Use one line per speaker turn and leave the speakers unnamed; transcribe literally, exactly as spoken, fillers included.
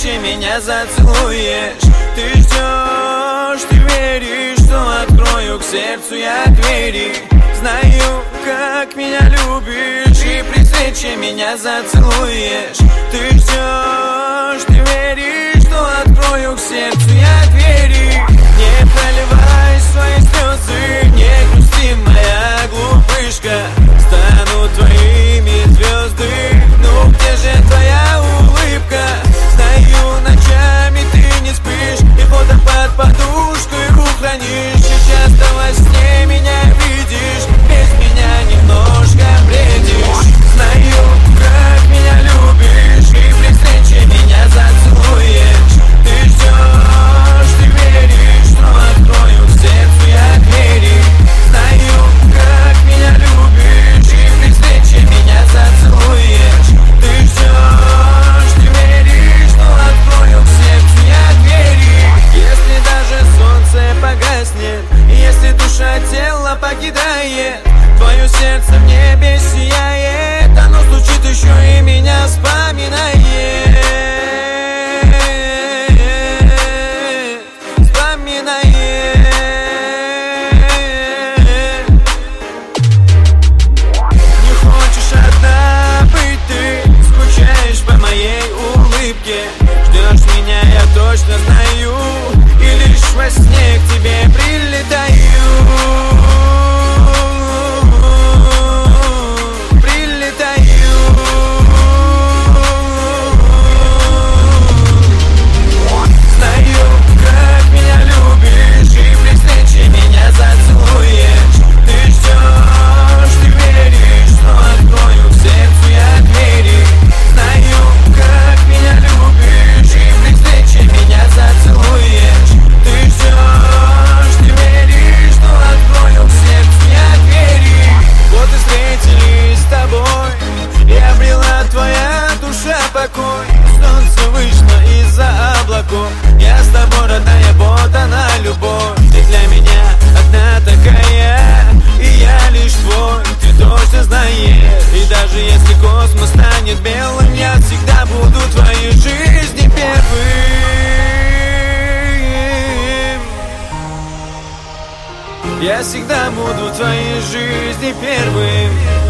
встрече меня зацелуешь. Ты ждешь, ты веришь, что открою к сердцу я двери. Знаю, как меня любишь, и при встрече меня зацелуешь. Ты ждешь, ты веришь, что открою к сердцу я двери. Не проливай свои слезы, не грусти, моя глупышка. Станут твоими звезды, ну где же твоя улыбка? Знаю, ночами ты не спишь, и фото под подушкой рук хранишь. Сейчас во сне меня видишь, без меня немножко бредишь. Знаю, как меня любишь, и при встрече меня зацелуешь. Ты ждешь, ты веришь, что открою к сердцу я двери. Знаю, как меня любишь, и при встрече меня зацелуешь. Ты ждешь, ты веришь, что открою к сердцу я двери. Если даже солнце погаснет, если душа тело покидает, твое сердце в небе сияет. Оно стучит еще и меня вспоминает. Вспоминает. Не хочешь одна быть ты, скучаешь по моей улыбке. Ждешь меня, я точно знаю, и лишь во сне к тебе прилетаю. Солнце вышло из-за облаков. Я с тобой, родная, вот она любовь. Ты для меня одна такая, и я лишь твой, ты точно знаешь. И даже если космос станет белым, я всегда буду в твоей жизни первым. Я всегда буду в твоей жизни первым.